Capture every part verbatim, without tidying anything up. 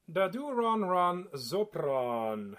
Da do run run sopran.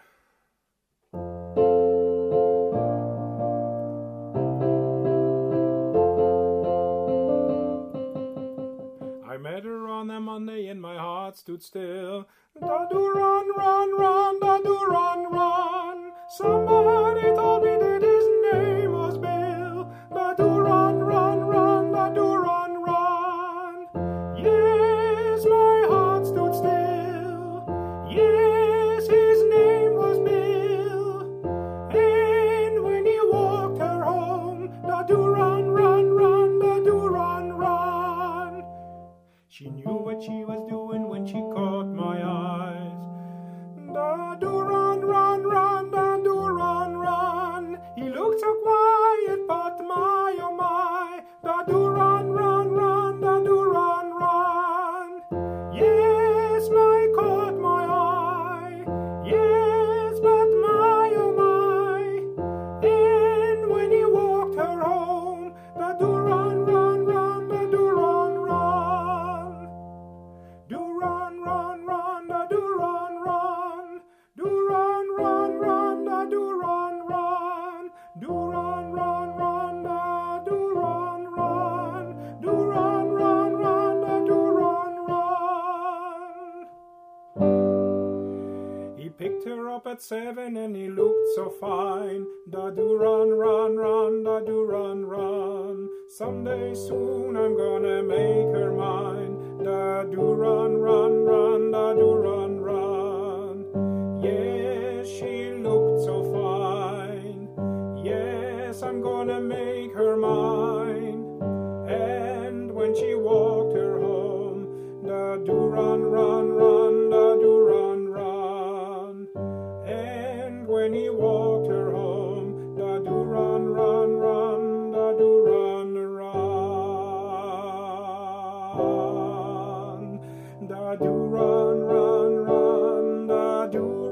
I met her on a Monday and my heart stood still. Da do run run run, da do run run. Somebody told me that his name was Bill. Da do run run run, da do run run. Yes, my heart stood still. Yes, his name was Bill. And when he walked her home, da do run run run, da do run run. She knew what she was doing when she caught my eyes. Da do run run run, da do run run. He looked so quiet, but my oh my. Da do run run run, da do run run. Yes, my caught my eye. Yes, but my oh my. And when he walked her home, da do run run run, da do run run. Do run run run, da do run run. Do run run run, da do run run. Do run run run, da do run run. Do run run run, da do run run. He picked her up at seven and he looked so fine. Da do run run run, da do run run. Someday soon I'm gonna make her mine. Da do run run run, da do run run. Yes, she looked so fine. Yes, I'm gonna make her mine. And when she walked her home, da do run run run, da do run run. And when he walked her home, da do run run run, da do run run. Da do run run run, da do